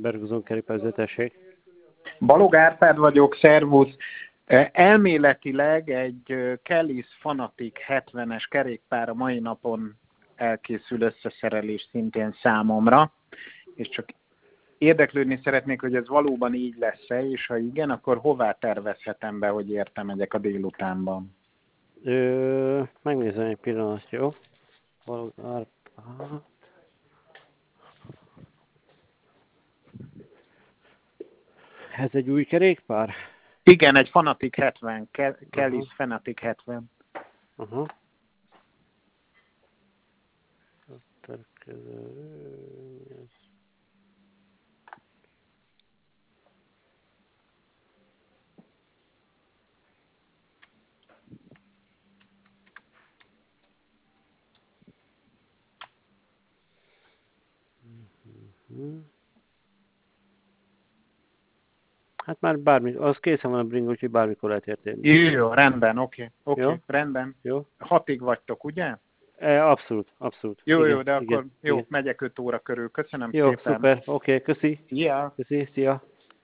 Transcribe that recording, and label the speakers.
Speaker 1: Berguzon kerékpározó, tessék.
Speaker 2: Balog Árpád vagyok, szervusz. Elméletileg egy Kellys Fanatic 70-es kerékpár a mai napon elkészül összeszerelés szintén számomra, és csak érdeklődni szeretnék, hogy ez valóban így lesz-e, és ha igen, akkor hová tervezhetem be, hogy értem megyek a délutánban?
Speaker 1: Megnézem egy pillanat, jó? Balog Árpád. Ez egy új kerékpár?
Speaker 2: Igen, egy Fanatic 70, Kellys Fanatic 70.
Speaker 1: Aha. Hát már bármi, az készen van a bring, úgyhogy bármikor lehet érteni.
Speaker 2: Jó, rendben, oké,
Speaker 1: Jó?
Speaker 2: rendben.
Speaker 1: Jó?
Speaker 2: 6-ig vagytok, ugye?
Speaker 1: Abszolút, abszolút.
Speaker 2: Jó,
Speaker 1: Igen,
Speaker 2: de
Speaker 1: igen,
Speaker 2: akkor jó,
Speaker 1: igen.
Speaker 2: megyek 5 óra körül. Köszönöm
Speaker 1: Jó,
Speaker 2: szépen.
Speaker 1: szuper, oké, köszi.
Speaker 2: Ja.
Speaker 1: Köszi, szia.